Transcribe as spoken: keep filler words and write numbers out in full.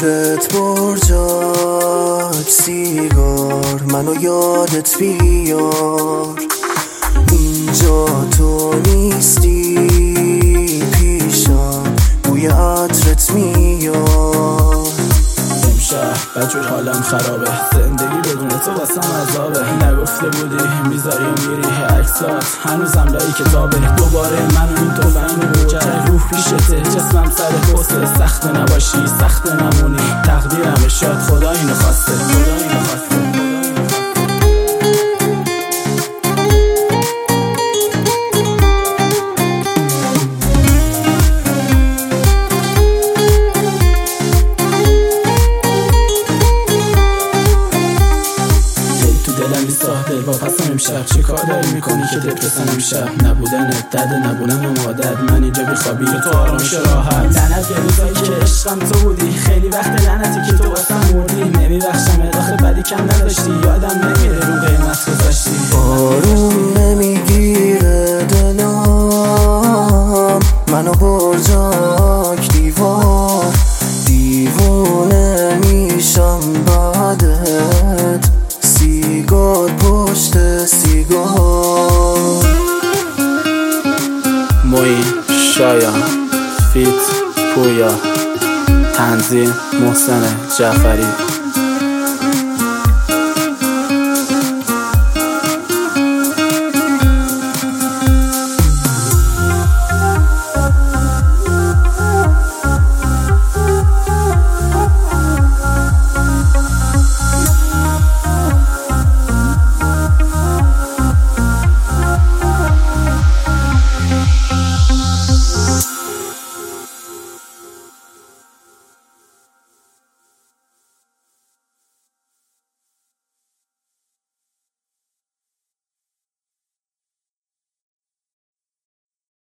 کیفت برجاک سیگار منو یادت بیار. اینجا تو نیستی پیشم بوی عطرت میاد. امشب بدجور حالم خرابه، زندگی بدون تو واسم عذابه. نگفته بودی میذاری و میری عکسات هنوزم لای کتابه. دوباره منو این تو فهمی کرد روح پیشته جسمم سر پسته. سخت نباشی سخت نمونی تقدیرمه شاید خدا اینو خواسته. خدا اینو خواسته. دل با پسم امشب چه کار داری میکنی که دپرسن امشب؟ نبودنت درد نبودن و مادت من اینجا بیخوابی تو آرامش راحت. لعنت به روزایی که عشقم تو بودی، خیلی وقت لعنتی که تو واسم مردی. نمیبخشم آخه بدی کم نداشتی، یادم نمیره رو قیمت گذاشتی. آروم نمیگیره دلم منو برجاک دیوار. دیوونه میشم بعدت سیگار پشت سیگار. موین شایان فیت پویا تنظیم محسن جعفری.